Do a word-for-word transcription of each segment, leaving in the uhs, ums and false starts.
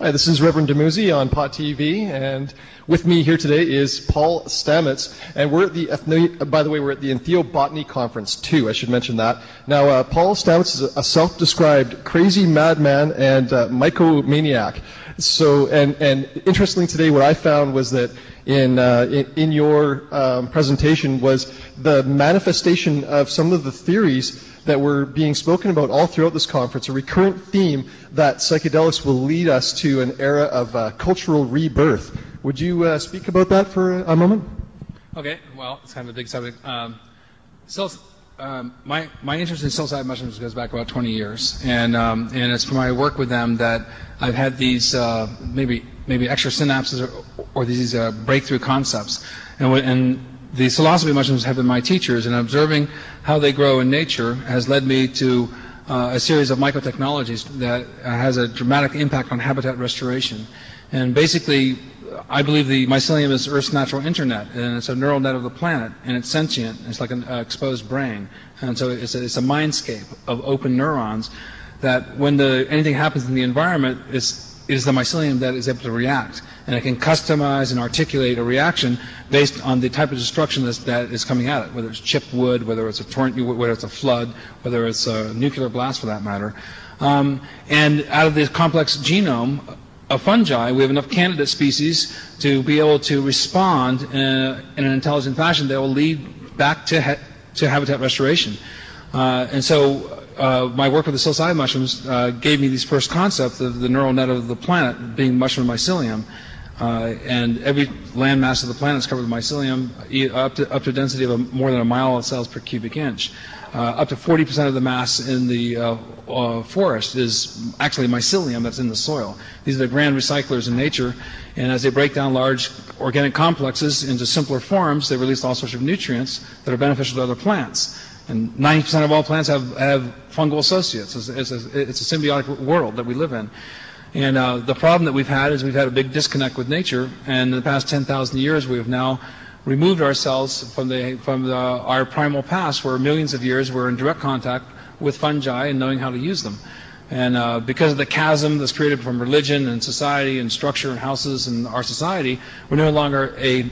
Hi, this is Reverend Demuzzi on Pot T V, and with me here today is Paul Stamets, and we're at the ethno- by the way, we're at the Ethnobotany Conference too. I should mention that. Now, uh, Paul Stamets is a self-described crazy madman and uh, mycomaniac. So, and and interestingly today, what I found was that in uh, in, in your um, presentation was the manifestation of some of the theories that were being spoken about all throughout this conference, a recurrent theme that psychedelics will lead us to an era of uh, cultural rebirth. Would you uh, speak about that for a moment? Okay, well, it's kind of a big subject. Um, so, um, my my interest in psilocybin mushrooms goes back about twenty years, and um, and it's from my work with them that I've had these uh, maybe maybe extra synapses or, or these uh, breakthrough concepts, and and the psilocybe mushrooms have been my teachers, and observing how they grow in nature has led me to uh, a series of mycotechnologies that uh, has a dramatic impact on habitat restoration. And basically, I believe the mycelium is Earth's natural internet, and it's a neural net of the planet, and it's sentient. It's like an uh, exposed brain, and so it's a, it's a mindscape of open neurons that when the anything happens in the environment, it's it is the mycelium that is able to react, and it can customize and articulate a reaction based on the type of destruction that's, that is coming at it, whether it's chipped wood, whether it's a torrent, whether it's a flood, whether it's a nuclear blast for that matter. Um, and out of the complex genome of fungi, we have enough candidate species to be able to respond in, a, in an intelligent fashion that will lead back to, ha- to habitat restoration. Uh, and so Uh, my work with the psilocybin mushrooms uh, gave me these first concepts of the neural net of the planet being mushroom mycelium, uh, and every landmass of the planet is covered with mycelium up to up to a density of a, more than a mile of cells per cubic inch. Uh, up to forty percent of the mass in the uh, uh, forest is actually mycelium that's in the soil. These are the grand recyclers in nature, and as they break down large organic complexes into simpler forms, they release all sorts of nutrients that are beneficial to other plants. And ninety percent of all plants have, have fungal associates. It's, it's, a, it's a symbiotic world that we live in. And uh, the problem that we've had is we've had a big disconnect with nature. And in the past ten thousand years, we have now removed ourselves from, the, from the, our primal past, where millions of years we're in direct contact with fungi and knowing how to use them. And uh, because of the chasm that's created from religion and society and structure and houses in our society, we're no longer a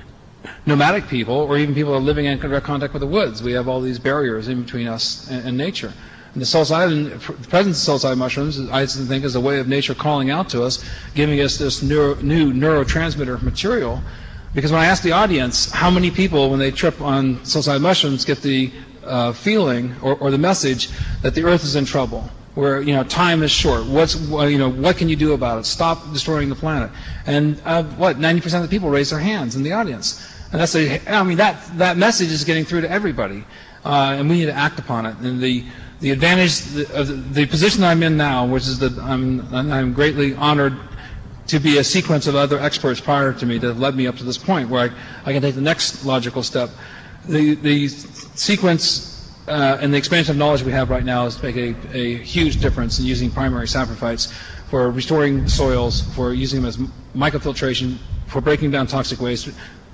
nomadic people, or even people are living in direct contact with the woods. We have all these barriers in between us and, and nature. And the psilocybin, the presence of psilocybin mushrooms, I think, is a way of nature calling out to us, giving us this neuro, new neurotransmitter material. Because when I ask the audience, how many people, when they trip on psilocybin mushrooms, get the uh, feeling or, or the message that the Earth is in trouble, where you know time is short. What's you know what can you do about it? Stop destroying the planet. And uh, what ninety percent of the people raise their hands in the audience. And that's a, I mean, that, that message is getting through to everybody, uh, and we need to act upon it. And the, the advantage of the, the position I'm in now, which is that I'm, I'm greatly honored to be a sequence of other experts prior to me that have led me up to this point where I, I can take the next logical step. The, the sequence uh, and the expansion of knowledge we have right now is to make a, a huge difference in using primary saprophytes for restoring soils, for using them as mycofiltration, for breaking down toxic waste,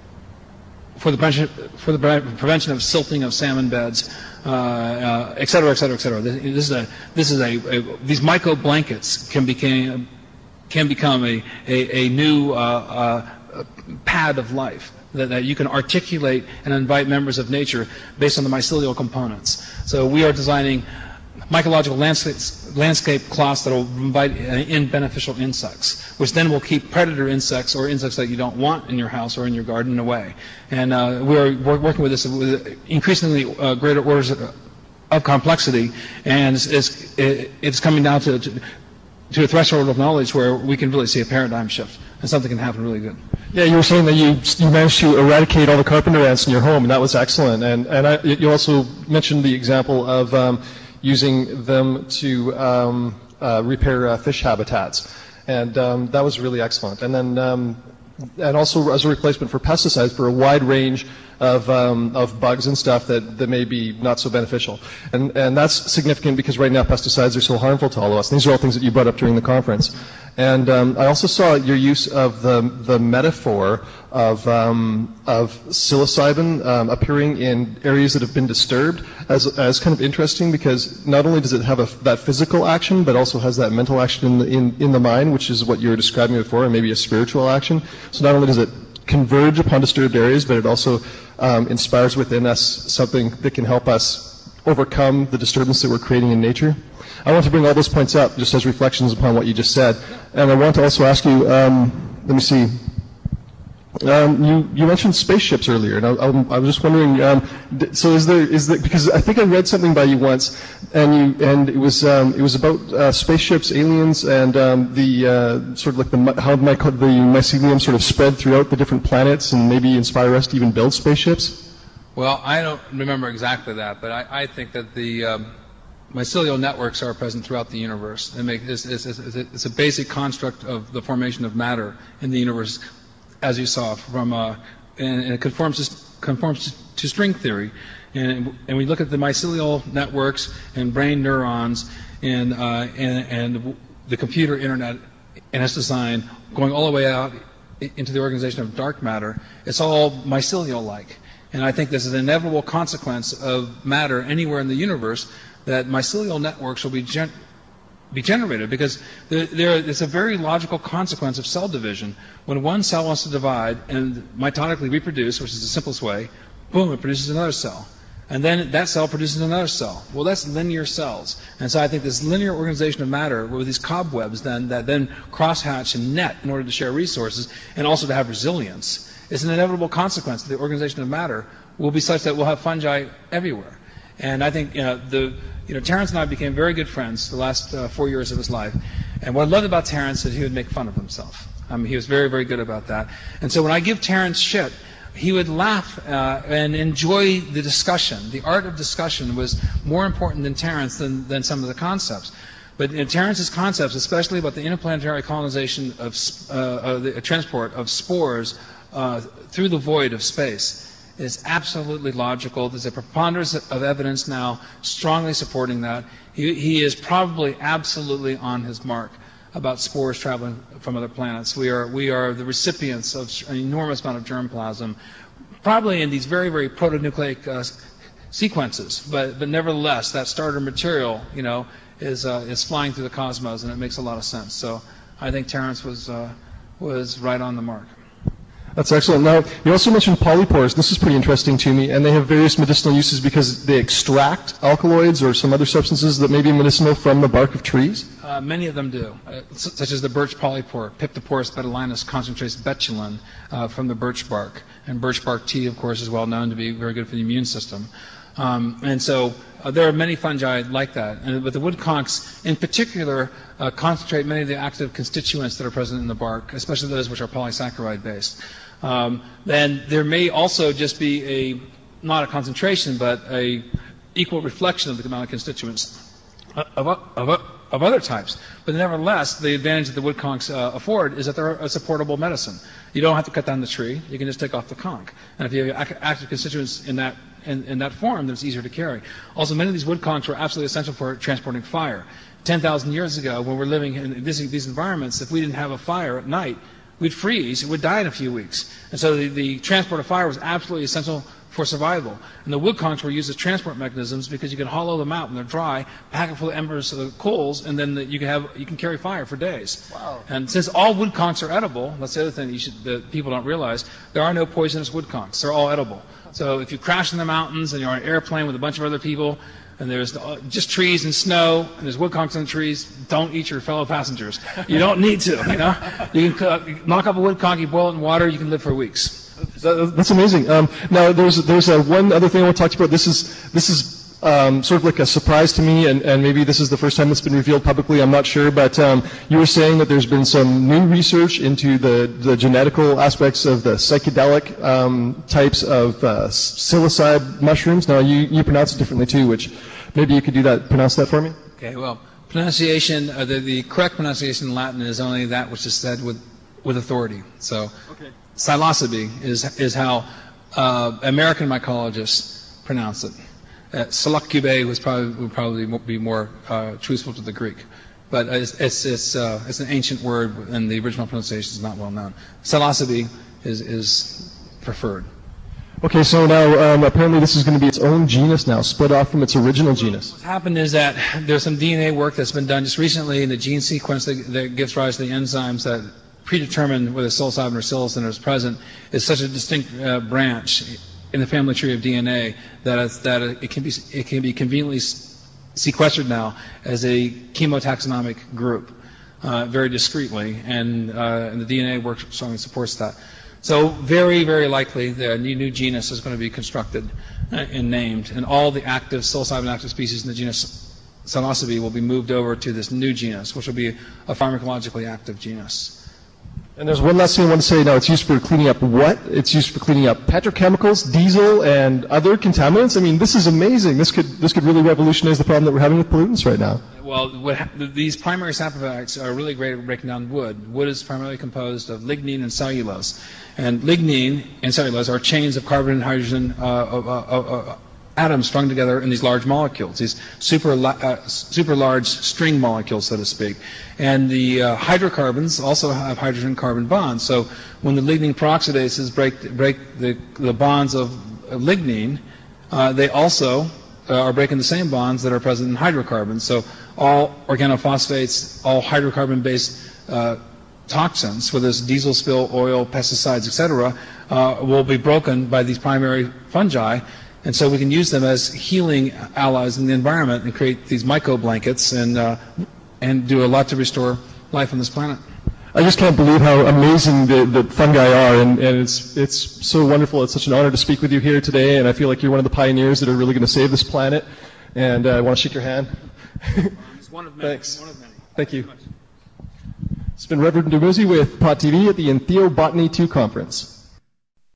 for the prevention, for the prevention of silting of salmon beds, uh, uh, et cetera, et cetera, et cetera. This is a, this is a, a these myco blankets can become can become a a, a new uh, uh, pad of life that, that you can articulate and invite members of nature based on the mycelial components. So we are designing mycological landscape, landscape cloths that will invite in beneficial insects, which then will keep predator insects or insects that you don't want in your house or in your garden away. And uh, we're, we're working with this with increasingly uh, greater orders of, of complexity, and it's, it's, it's coming down to, to to a threshold of knowledge where we can really see a paradigm shift, and something can happen really good. Yeah, you were saying that you you managed to eradicate all the carpenter ants in your home, and that was excellent. And and I, you also mentioned the example of um, using them to um, uh, repair uh, fish habitats, and um, that was really excellent. And then, um, and also as a replacement for pesticides for a wide range of um, of bugs and stuff that, that may be not so beneficial. And and that's significant because right now pesticides are so harmful to all of us. And these are all things that you brought up during the conference. And um, I also saw your use of the the metaphor of um, of psilocybin um, appearing in areas that have been disturbed as as kind of interesting, because not only does it have a, that physical action, but also has that mental action in the, in, in the mind, which is what you were describing before, and maybe a spiritual action. So not only does it converge upon disturbed areas, but it also um, inspires within us something that can help us overcome the disturbance that we're creating in nature. I want to bring all those points up just as reflections upon what you just said. And I want to also ask you, um, let me see, um, you, you mentioned spaceships earlier, and I, I, I was just wondering, um, so is there, is there, because I think I read something by you once, and you, and it was, um, it was about uh, spaceships, aliens, and um, the uh, sort of like the how my, the mycelium sort of spread throughout the different planets, and maybe inspire us to even build spaceships. Well, I don't remember exactly that, but I, I think that the um, mycelial networks are present throughout the universe. They make, it's, it's, it's, it's a basic construct of the formation of matter in the universe, as you saw, from uh, and, and it conforms to, conforms to string theory. And, and we look at the mycelial networks and brain neurons and, uh, and, and the computer internet and its design going all the way out into the organization of dark matter. It's all mycelial-like. And I think this is an inevitable consequence of matter anywhere in the universe, that mycelial networks will be gen- be generated, because there, there is a very logical consequence of cell division. When one cell wants to divide and mitotically reproduce, which is the simplest way, boom, it produces another cell. And then that cell produces another cell. Well, that's linear cells. And so I think this linear organization of matter with these cobwebs then that then crosshatch and net in order to share resources and also to have resilience is an inevitable consequence. The organization of matter will be such that we'll have fungi everywhere. And I think, you know, the, you know, Terence and I became very good friends the last uh, four years of his life. And what I loved about Terence is he would make fun of himself. I mean, he was very, very good about that. And so when I give Terence shit, he would laugh uh, and enjoy the discussion. The art of discussion was more important than Terence than, than some of the concepts. But in Terence's concepts, especially about the interplanetary colonization of uh, uh, the transport of spores uh, through the void of space, is absolutely logical. There's a preponderance of evidence now strongly supporting that. He, he is probably absolutely on his mark about spores traveling from other planets. We are, we are the recipients of an enormous amount of germplasm, probably in these very, very protonucleic uh, sequences. But, but nevertheless, that starter material, you know, is, uh, is flying through the cosmos, and it makes a lot of sense. So I think Terence was, uh, was right on the mark. That's excellent. Now, you also mentioned polypores. This is pretty interesting to me, and they have various medicinal uses because they extract alkaloids or some other substances that may be medicinal from the bark of trees? Uh, many of them do, uh, such as the birch polypore. Piptoporus betulinus concentrates betulin uh, from the birch bark. And birch bark tea, of course, is well known to be very good for the immune system. Um, and so uh, there are many fungi like that. And, but the woodconchs, in particular, uh, concentrate many of the active constituents that are present in the bark, especially those which are polysaccharide-based. Um, then there may also just be a, not a concentration, but a equal reflection of the amount of constituents of, of, of other types. But nevertheless, the advantage that the woodconchs uh, afford is that they're a supportable medicine. You don't have to cut down the tree. You can just take off the conch. And if you have active constituents in that, in, in that form, then it's easier to carry. Also, many of these woodconchs were absolutely essential for transporting fire. ten thousand years ago, when we're living in this, these environments, if we didn't have a fire at night, we'd freeze, we'd die in a few weeks. And so the, the transport of fire was absolutely essential for survival. And the woodconchs were used as transport mechanisms because you can hollow them out when they're dry, pack it full of embers of the coals, and then the, you can have you can carry fire for days. Wow. And since all woodconchs are edible, that's the other thing that, you should, that people don't realize, there are no poisonous woodconchs. They're all edible. So if you crash in the mountains and you're on an airplane with a bunch of other people, and there's just trees and snow, and there's woodconchs on the trees, don't eat your fellow passengers. You don't need to, you know. You can uh, knock up a woodconch, you boil it in water, you can live for weeks. That's amazing. Um, now, there's there's a one other thing I want to talk to you about. This is this is um, sort of like a surprise to me, and, and maybe this is the first time it's been revealed publicly. I'm not sure, but um, you were saying that there's been some new research into the the genetical aspects of the psychedelic um, types of uh, psilocybe mushrooms. Now, you you pronounce it differently too, which maybe you could do that. Pronounce that for me. Okay. Well, pronunciation. Uh, the the correct pronunciation in Latin is only that which is said with with authority. So. Okay. Psilocybe is is how uh, American mycologists pronounce it. Uh, Psilocybe was probably would probably be more uh, truthful to the Greek. but it's it's it's, uh, it's an ancient word, and the original pronunciation is not well known. Psilocybe is is preferred. Okay, so now um, apparently this is going to be its own genus now, split off from its original genus. What's happened is that there's some D N A work that's been done just recently in the gene sequence that, that gives rise to the enzymes that predetermine whether psilocybin or psilocin is present. Is such a distinct uh, branch in the family tree of D N A that it's, that it can be it can be conveniently sequestered now as a chemotaxonomic group, uh, very discreetly, and, uh, and the D N A work strongly supports that. So very, very likely the new, new genus is going to be constructed and named, and all the active psilocybin active species in the genus Psilocybe will be moved over to this new genus, which will be a pharmacologically active genus. And there's one last thing I want to say. Now, it's used for cleaning up what? It's used for cleaning up petrochemicals, diesel, and other contaminants. I mean, this is amazing. This could this could really revolutionize the problem that we're having with pollutants right now. Well, what ha- these primary sapphites are really great at breaking down wood. Wood is primarily composed of lignin and cellulose, and lignin and cellulose are chains of carbon and hydrogen uh, uh, uh, uh, atoms strung together in these large molecules, these super uh, super large string molecules, so to speak. And the uh, hydrocarbons also have hydrogen-carbon bonds. So when the lignin peroxidases break break the, the bonds of lignin, uh, they also uh, are breaking the same bonds that are present in hydrocarbons. So all organophosphates, all hydrocarbon-based uh, toxins, whether it's diesel spill, oil, pesticides, et cetera, uh, will be broken by these primary fungi. And so we can use them as healing allies in the environment and create these myco-blankets and, uh, and do a lot to restore life on this planet. I just can't believe how amazing the, the fungi are, and, and it's, it's so wonderful. It's such an honor to speak with you here today, and I feel like you're one of the pioneers that are really going to save this planet, and uh, I want to shake your hand. It's one of many. Thanks. One of many. Thank you. It's been Reverend Dumuzi with Pot T V at the Entheobotany two conference.